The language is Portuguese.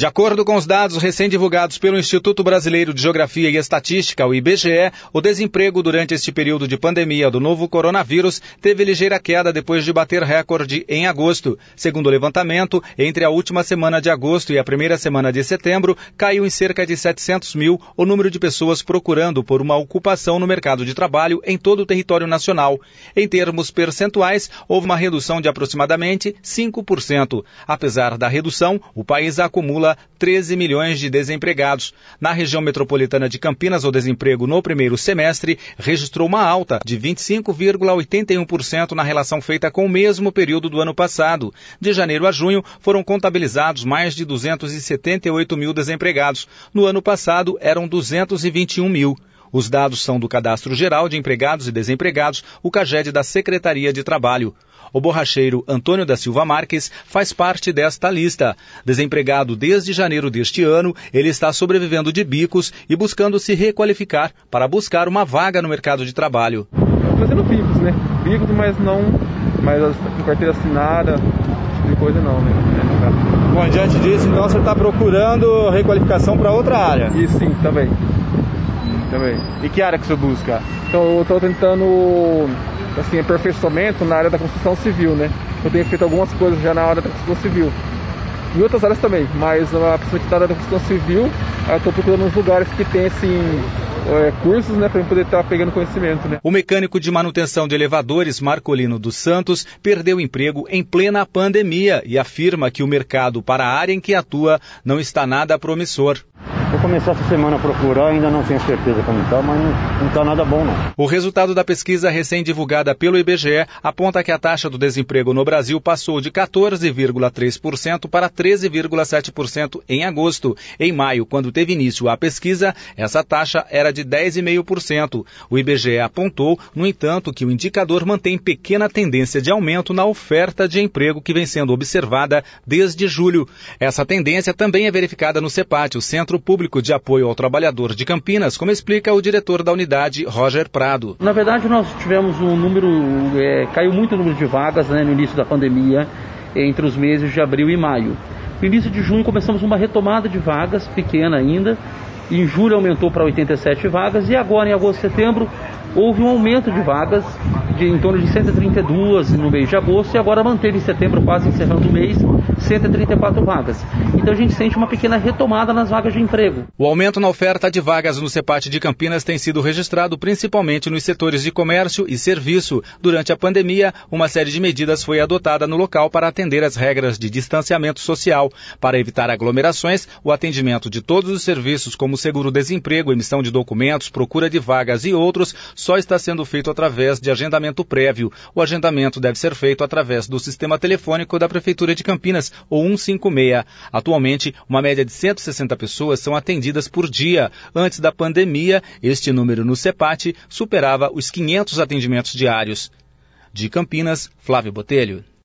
De acordo com os dados recém-divulgados pelo Instituto Brasileiro de Geografia e Estatística, o IBGE, o desemprego durante este período de pandemia do novo coronavírus teve ligeira queda depois de bater recorde em agosto. Segundo o levantamento, entre a última semana de agosto e a primeira semana de setembro, caiu em cerca de 700 mil o número de pessoas procurando por uma ocupação no mercado de trabalho em todo o território nacional. Em termos percentuais, houve uma redução de aproximadamente 5%. Apesar da redução, o país acumula 13 milhões de desempregados. Na região metropolitana de Campinas, o desemprego no primeiro semestre registrou uma alta de 25,81% na relação feita com o mesmo período do ano passado. De janeiro a junho, foram contabilizados mais de 278 mil desempregados. No ano passado, eram 221 mil. Os dados são do Cadastro Geral de Empregados e Desempregados, o CAGED da Secretaria de Trabalho. O borracheiro Antônio da Silva Marques faz parte desta lista. Desempregado desde janeiro deste ano, ele está sobrevivendo de bicos e buscando se requalificar para buscar uma vaga no mercado de trabalho. Fazendo bicos, né? Bicos, mas com carteira assinada, tipo de coisa não, né? Bom, diante disso, então você está procurando requalificação para outra área? Isso sim, também. E que área que você busca? Então eu estou tentando aperfeiçoamento na área da construção civil, né? Eu tenho feito algumas coisas já na área da construção civil. E outras áreas também, mas principalmente na área da construção civil, eu estou procurando uns lugares que tem cursos, né, para eu poder estar pegando conhecimento, né? O mecânico de manutenção de elevadores, Marcolino dos Santos, perdeu o emprego em plena pandemia e afirma que o mercado para a área em que atua não está nada promissor. Vou começar essa semana a procurar, ainda não tenho certeza como está, mas não está nada bom não. O resultado da pesquisa recém-divulgada pelo IBGE aponta que a taxa do desemprego no Brasil passou de 14,3% para 13,7% em agosto. Em maio, quando teve início a pesquisa, essa taxa era de 10,5%. O IBGE apontou, no entanto, que o indicador mantém pequena tendência de aumento na oferta de emprego que vem sendo observada desde julho. Essa tendência também é verificada no CEPAT, o Centro Público de Apoio ao Trabalhador de Campinas, como explica o diretor da unidade, Roger Prado. Na verdade, nós tivemos caiu muito o número de vagas, né, no início da pandemia, entre os meses de abril e maio. No início de junho começamos uma retomada de vagas, pequena ainda. Em julho aumentou para 87 vagas e agora em agosto e setembro houve um aumento de vagas em torno de 132 no mês de agosto e agora manteve em setembro, quase encerrando o mês, 134 vagas. Então a gente sente uma pequena retomada nas vagas de emprego. O aumento na oferta de vagas no CEPAT de Campinas tem sido registrado principalmente nos setores de comércio e serviço. Durante a pandemia, uma série de medidas foi adotada no local para atender às regras de distanciamento social. Para evitar aglomerações, o atendimento de todos os serviços como seguro-desemprego, emissão de documentos, procura de vagas e outros só está sendo feito através de agendamento prévio. O agendamento deve ser feito através do sistema telefônico da Prefeitura de Campinas, o 156. Atualmente, uma média de 160 pessoas são atendidas por dia. Antes da pandemia, este número no CEPAT superava os 500 atendimentos diários. De Campinas, Flávio Botelho.